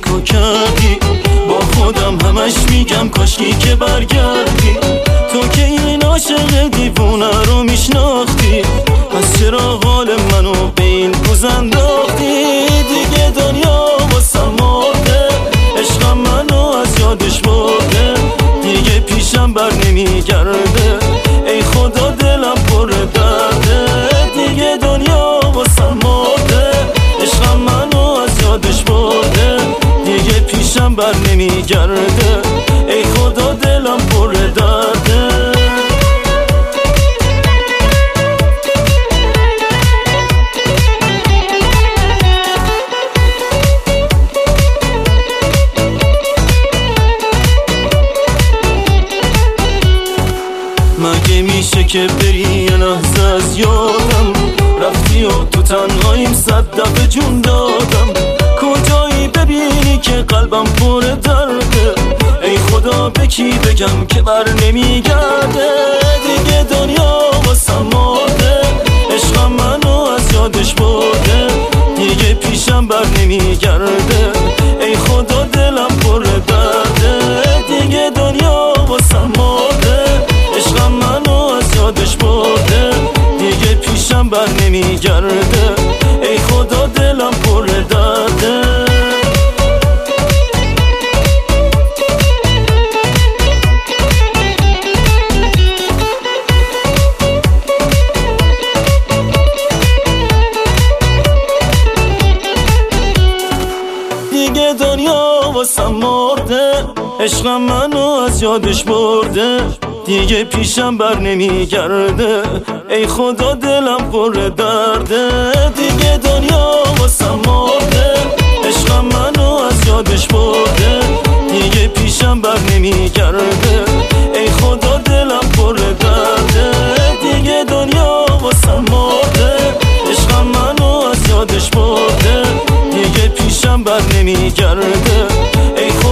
تو کردی. با خودم همش میگم کاشکی که برگردی. تو که این عاشق دیوونه رو میشناختی، پس چرا حال منو به این روز انداختی؟ دیگه دنیا واسم مرده، عشقم منو از یادش برده، دیگه پیشم بر نمیگرده. ای خدا دلم پر درده، دیگه دنیا واسم مرده، عشقم منو از یادش برده، دیگه پیشم بر نمیگرده. ای خدا دلم پر درده. مگه میشه که بری یه لحظه از یادم رفتی و تو تنهاییم 100 دفعه جون دادم. کجایی ببینی که قلبم پر درده، ای خدا به کی بگم که بر نمیگرده. دیگه دنیا واسم مرده، عشقم منو از یادش برده، دیگه پیشم بر نمیگرده. ای خدا دلم پر درده، دیگه دنیا واسم مرده، عشقم منو از یادش برده، دیگه پیشم بر نمیگرده. ای خدا دلم پر درده. دیگه دنیا واسم مرده، عشقم منو از یادش برده، دیگه پیشم بر نمیگرده. ای خدا دلم پر درده، دیگه دنیا واسم مرده، عشقم منو از یادش برده، دیگه پیشم بر نمیگرده. ای خدا دلم پر درده، دیگه دنیا واسم مرده، عشقم منو از یادش برده، دیگه پیشم بر نمیگرده. ای